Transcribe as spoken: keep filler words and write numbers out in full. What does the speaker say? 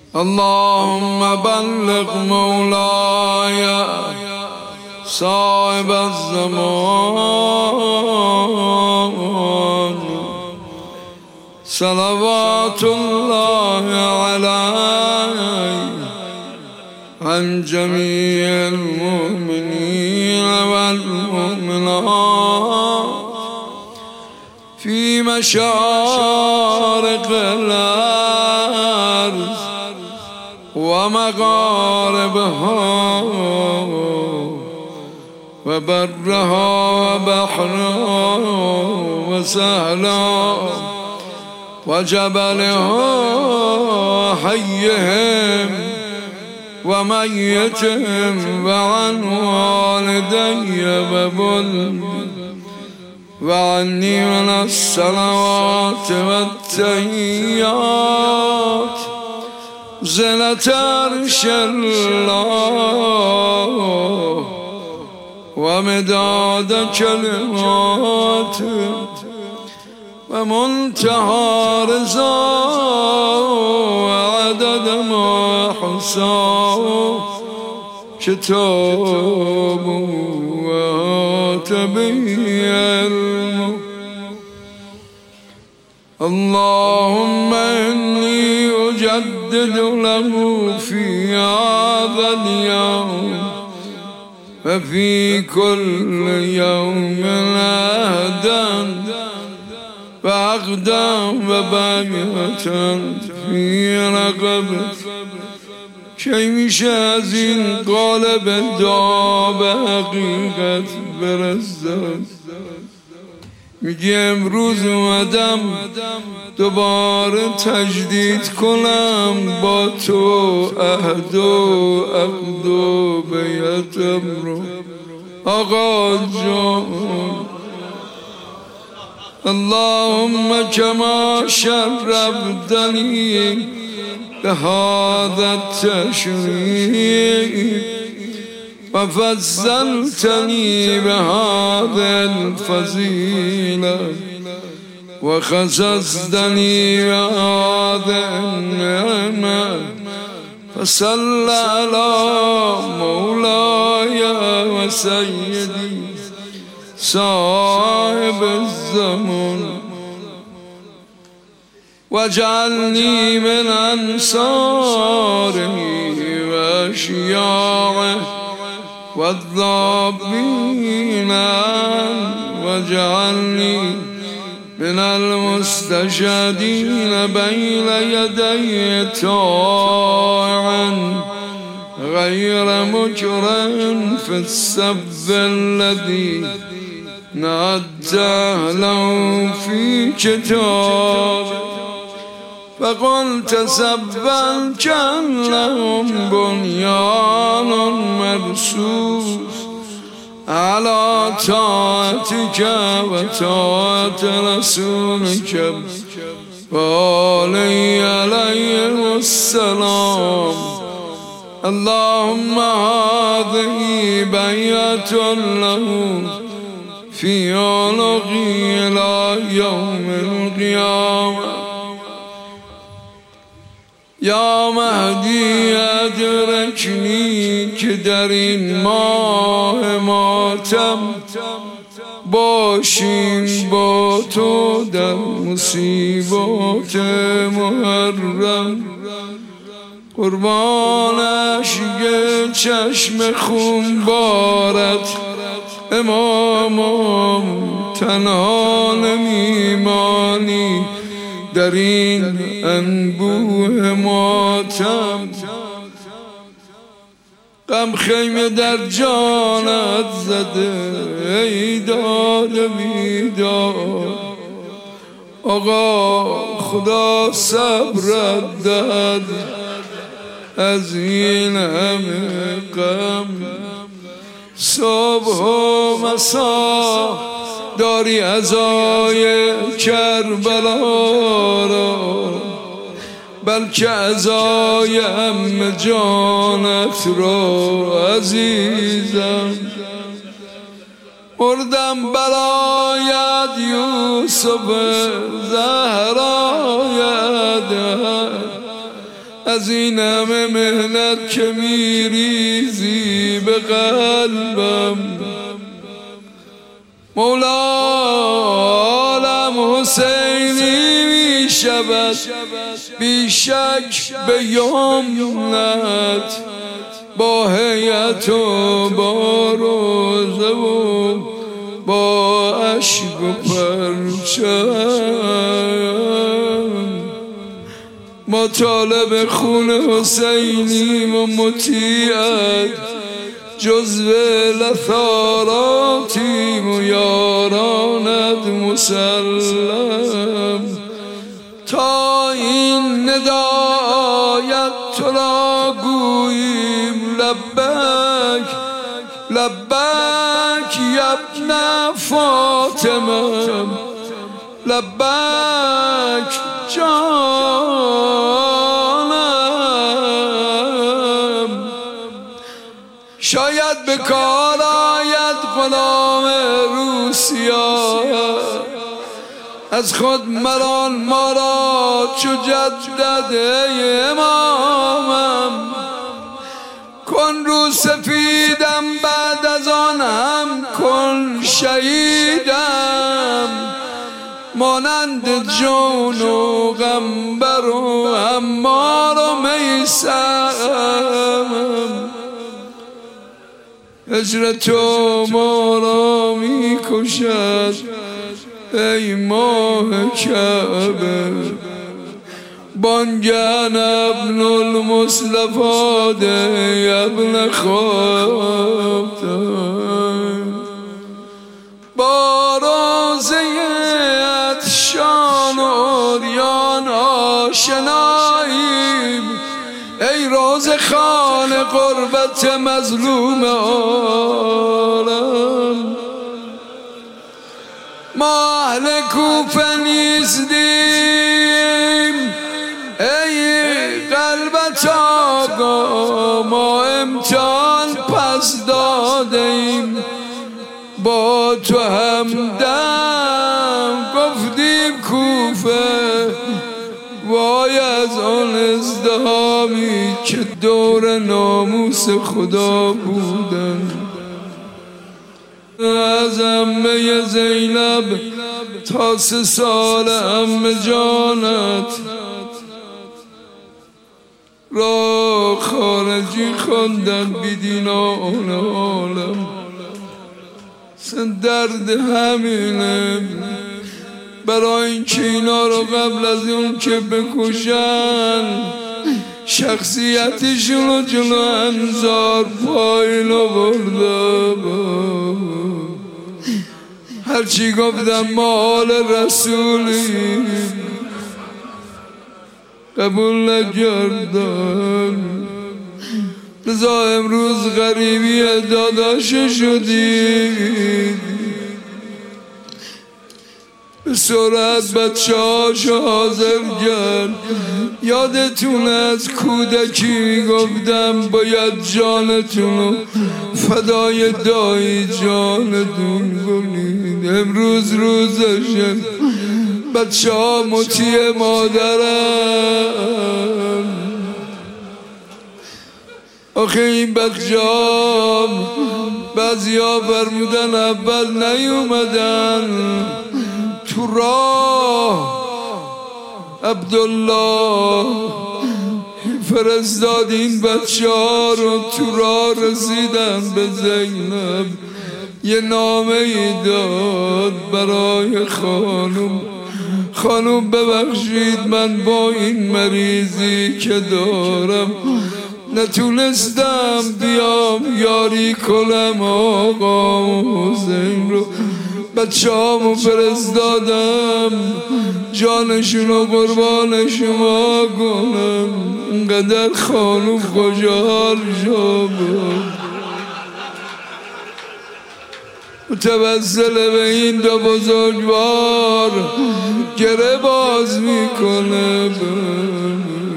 اللهم بلغ مولاي صاحب الزمان صلوات الله عليه عن جميع المؤمنين والمؤمنات في مشارق الأرض ومغاربها وبرها وبحرها وسهلها وجبلها حيهم وميتهم وعن والدي وبل وعني من الصلوات والتحيات زلة عرش الله ومداد كلماته ومنتهى رضاه وعدد ما حصاه كتابه وهات به علمه. اللهم إني أجدد له في هذا اليوم وفي كل يوم عهدا وعقدا وبيعة في رقبته که میشه از این قالب دعا به حقیقت برسد. میگه امروز اومدم دوباره تجدید کنم با تو عهد و عقد و بیعتم رو. آقا جان اللهم كما شرفتني بهذا التشريف وفضلتني بهذا الفضيلة وخصصتني بهذا النعمة فصل على مولاي وسيدي صاحب الزمان واجعلني من أنصاره وأشياعه والضابين واجعلني من المستشهدين بين يدي طاعا غير مكرم في السب الذي نعته له في كتاب فقلت سبا كان لهم بنيان مرصوص على طاعتك وطاعة رسولك وعلي عليهم السلام. اللهم هذه بيعة له في عنقي إلى يوم القيامة. یا مهدی ادرکنی که در این ماه ماتم باشیم با تو در مصیبات محرم. قربان اشک چشم خون بارت امامم تنها نمیمانی در این انبوه ماتم. غم خیمه در جانت زده ای داد بیداد. آقا خدا صبرت داد از این همه غم. صبح و مسا داری عزای کربلا را بلکه عزای ام جانت را عزیزم. مردم برایت یوسف زهرایت از این همه مهنت که میریزی به قلبم. مولا عالم حسینی میشود بیشک به یمنت، با هیئت و با روزه و با عشق و پرچم. ما طالب خون حسینیم و مطیعت، جزو لثاراتیم و یارانت مسلم. تا این ندایت تو را گوییم لبک لبک یبن فاطمه، لبک جانم. شاید به کار آید غلام روسیا، از خود مران ما را چو جدد امامم. کن رو سفیدم بعد از آن هم کن شهیدم، مانند جون و غمبر و عمار و میسم. هجر تو ما را می کشد ای ماه کعبه، بانگن ابن المصطفی ده ابن خاطر. با روزه‌ات شان و عریان آشناییم، ای روز خان قربت مظلوم عالم. ما اهل کوفه نیستیم ای قلبت آقا، ما امتحان پس دادیم با تو همدم. گفتیم کوفه وای از آن ازدهامی که دور ناموس خدا بودن. از عمه زینب تا سه سال عمه جانت را خارجی خوندن بیدینان عالم. سن درد همینه، برای اینکه اینا رو قبل از اون که بکشن شخصیتشون رو جلو انظار پایین آورده. هرچی گفتم ما حال رسولیم قبول نکردن، لذا امروز غریبی داداش شدید. به سرعت بچه هاشو حاضر کرد. یادتون از کودکی گفتم باید جانتونو فدای دایی جانتون کنید. امروز روزشه، بچه ها مطیع مادرم. آخه این بچه ها بعضی ها فرمودن اول نیومدن تو راه، عبدالله فرستاد این بچه ها رو. تو راه رسیدن به زینب، یه نامه ای داد برای خانم. خانم ببخشید من با این مریضی که دارم نتونستم بیام یاری کنم آقا حسین رو. بچه هامو فرستادم جانشونو قربان شما کنم. اینقدر خانم خوشحال شد، متوسل به این دو بزرگوار گره باز میکنه.